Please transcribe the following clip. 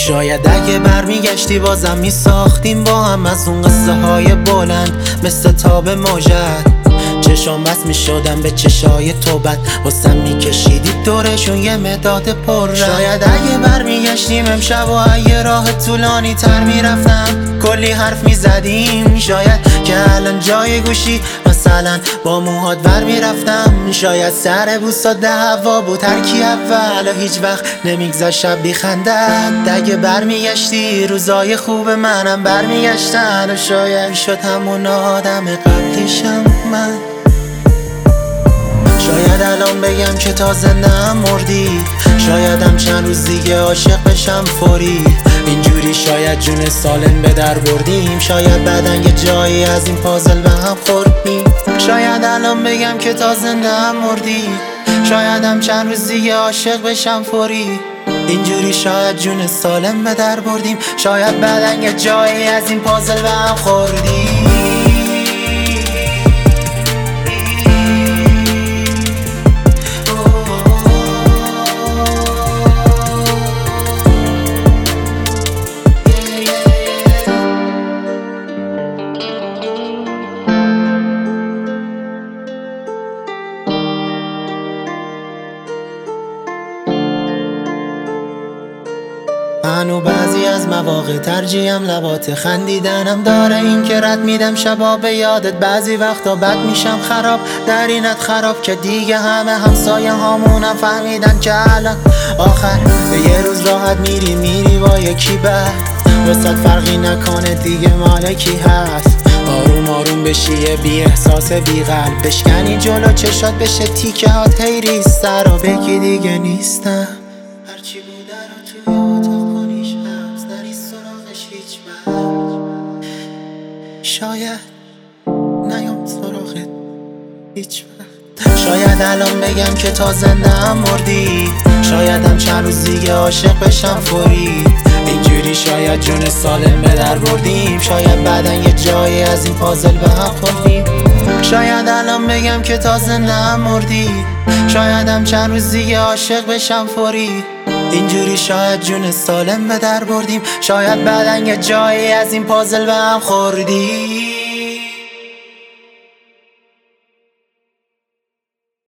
شاید اگه برمیگشتی بازم میساختیم با هم از اون قصه های بلند مثل تاب موجت. چشام بس میشدم به چشای تو بد واسم میکشیدی دورشون یه مداد پر. شاید اگه برمیگشتیم امشب و اگه راه طولانی تر میرفتم کلی حرف میزدیم. شاید که الان جای گوشی مثلا با موهات ور میرفتم. شاید سر بوسا دعوا بود هر کی اول و هیچ وقت نمیگذشت شب بیخندد. اگه برمیگشتی روزای خوب منم برمیگشتن و شاید شد همون آدم قبلیشم من. شاید الان بگم که تا زنده هم مردی، شایدم چند روز دیگه عاشق بشم فوری. اینجوری شاید جون سالم به در بردیم، شاید بعدن یه جایی از این پازل به هم خوردیم. شاید الان بگم که تا زنده هم مردی، شایدم چند روز دیگه عاشق بشم فوری. اینجوری شاید جون سالم به در بردیم، شاید بعدن یه جایی از این پازل به هم خوردیم. منو بعضی از مواقع ترجیحم لبات خندیدنم داره، این که رد میدم شبا به یادت. بعضی وقتا بد میشم خراب در اینت خراب که دیگه همه همسایه هامونم فهمیدن که الان آخر یه روز راحت میری با یکی بعد وسط فرقی نکنه دیگه مال کی هست. آروم آروم بشی یه بی احساس بی قلب، بشکنی جلو چشات بشه تیکه هات هی سر و بگی دیگه نیستم. هرچی بوده رو توی اتاق کنیش حبس نری سراغش هیچ وقت. شاید نیام سراغت هیچ وقت. شاید الان بگم که تا زنده هم مردی، شایدم چند روز دیگه عاشق بشم فوری. اینجوری شاید جون سالم به در بردیم، شاید بعدن یه جایی از این پازل به هم خوردیم. شاید الان بگم که تا زنده هم مردی، شایدم چند روز دیگه عاشق بشم فوری. اینجوری شاید جون سالم به در بردیم، شاید بعدن یه جایی از این پازل به هم خوردیم.